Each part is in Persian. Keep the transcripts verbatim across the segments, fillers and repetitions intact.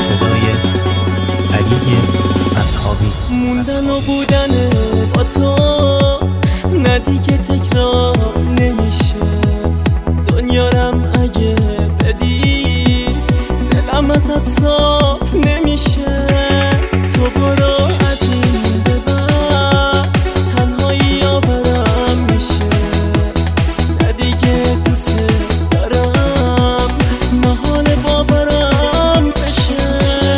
صدای علی اصحابی. موندن و بودن با تو نه دیگه تکرار نمیشه. دنیارم اگه بدی دلم ازت صاف نمیشه. تو برو از این به بعد تنهایی آورم میشه. نه دیگه دوست دارم محال باورم بشه.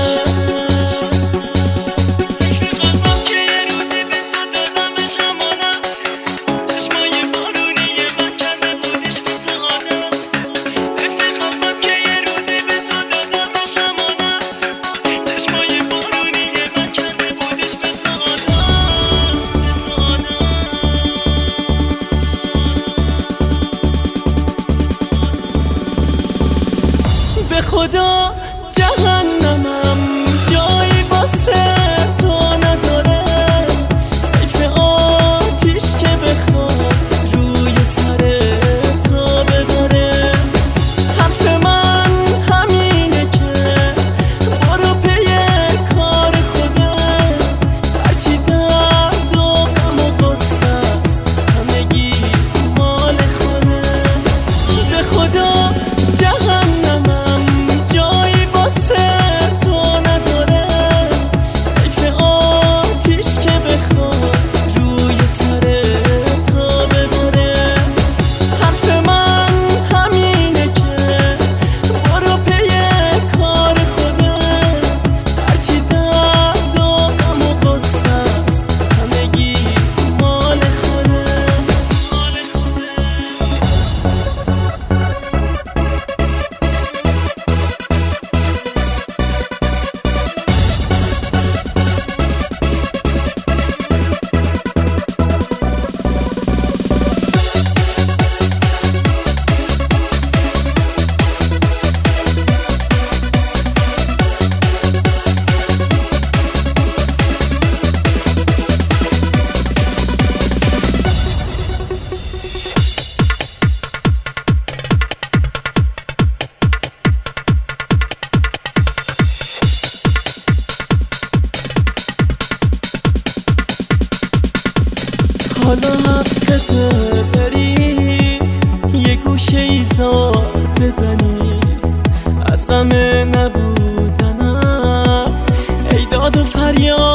به خدا جهنمم جایی واسه تو نداره. حیف آتیش که بخواد روی سر تو ببره. حرف من همینه که برو پی کار خودت. هرچی درد و غم و غصه است همگی مال خودت. به خدا جهنمم حالا حقته بری یه گوشه ایزار بزنی. از غم نبودنم ای داد و فریاد